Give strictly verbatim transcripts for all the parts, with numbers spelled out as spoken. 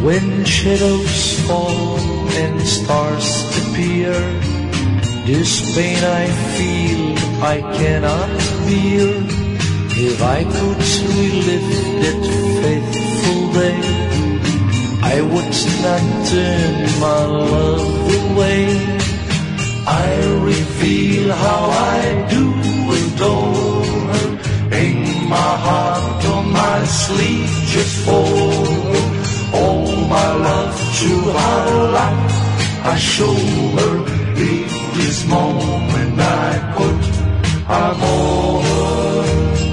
When shadows fall and stars appear, this pain I feel I cannot bear. If I could relive that faithful day, I would not turn my love away. I reveal how I do adore her, hang my heart on my sleeve just for her. All my love to her life I show her. In this moment I put her more.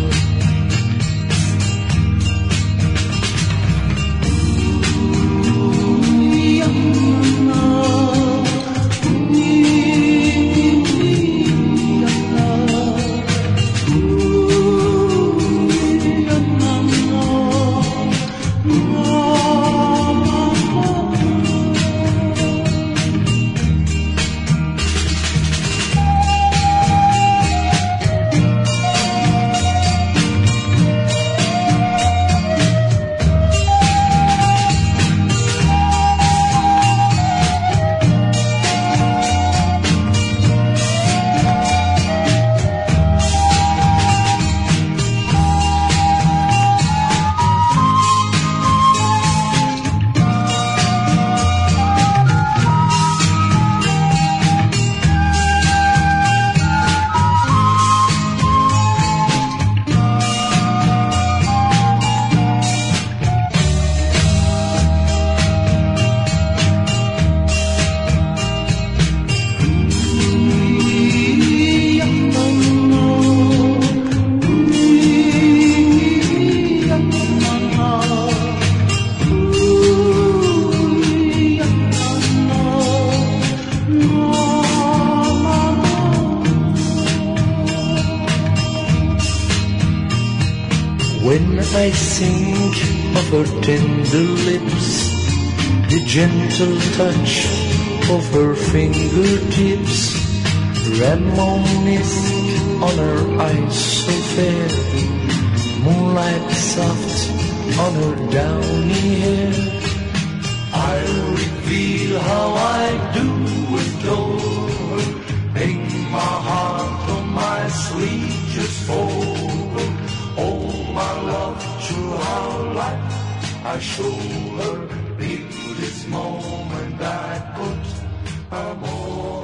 When I think of her tender lips, the gentle touch of her fingertips, reminiscing on her eyes so fair, moonlight soft on her downy hair, I reveal how I do adore her, hang my heart on my sleeve just for her. All my love to her life I show her. In this moment I put her more.